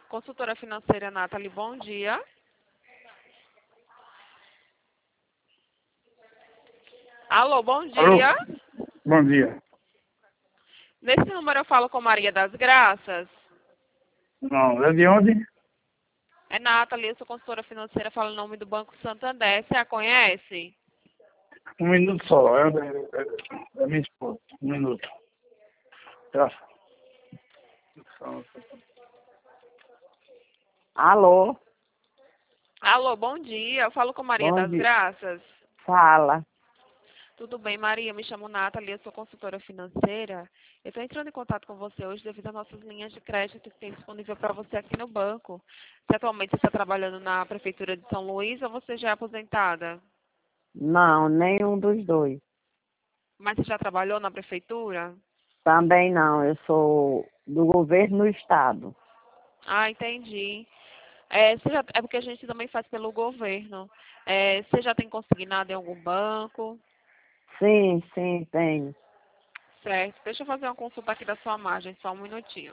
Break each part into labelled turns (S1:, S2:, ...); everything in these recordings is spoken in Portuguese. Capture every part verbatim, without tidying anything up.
S1: Consultora financeira Nathalie, bom dia. Alô, bom dia.
S2: Alô? Bom dia.
S1: Nesse número eu falo com Maria das Graças.
S2: Não, é de onde?
S1: É Nathalie, eu sou consultora financeira, falo em nome do Banco Santander. Você a conhece?
S2: Um minuto só. É, é, é minha esposa. Um minuto. Tá.
S3: Alô,
S1: Alô, bom dia. Eu falo com Maria
S3: bom
S1: das
S3: dia.
S1: Graças.
S3: Fala.
S1: Tudo bem, Maria? Me chamo Nathalie, eu sou consultora financeira. Eu estou entrando em contato com você hoje devido às nossas linhas de crédito que tem disponível para você aqui no banco. Você atualmente está trabalhando na Prefeitura de São Luís ou você já é aposentada?
S3: Não, nenhum dos dois.
S1: Mas você já trabalhou na Prefeitura?
S3: Também não, eu sou do governo do estado.
S1: Ah, entendi. É, você já- é porque a gente também faz pelo governo. É, você já tem consignado em algum banco?
S3: Sim, sim, tenho.
S1: Certo. Deixa eu fazer uma consulta aqui da sua margem, só um minutinho.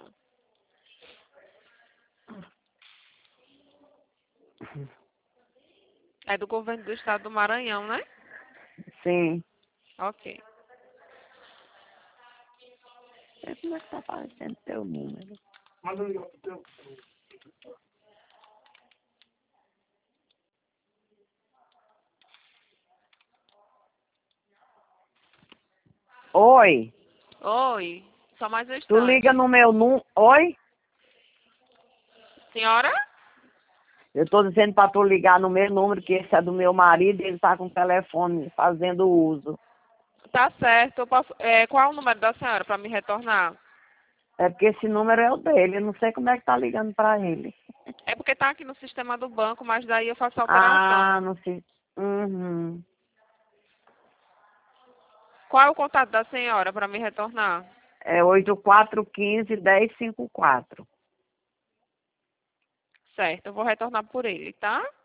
S1: É do governo do estado do Maranhão, né?
S3: Sim.
S1: Ok.
S3: Como é que tá aparecendo teu número?
S2: Manda ligar pro teu.
S3: Oi,
S1: Oi, só mais um
S3: tu
S1: instante.
S3: liga no meu número. Oi?
S1: Senhora?
S3: Eu tô dizendo pra tu ligar no meu número, que esse é do meu marido e ele tá com o telefone fazendo uso.
S1: Tá certo. Eu posso, é, qual é o número da senhora para me retornar?
S3: É porque esse número é o dele, eu não sei como é que tá ligando pra ele.
S1: É porque tá aqui no sistema do banco, mas daí eu faço a alteração.
S3: Ah, não sei. Uhum.
S1: Qual é o contato da senhora para me retornar?
S3: É oito quatro um cinco, um zero cinco quatro.
S1: Certo, eu vou retornar por ele, tá?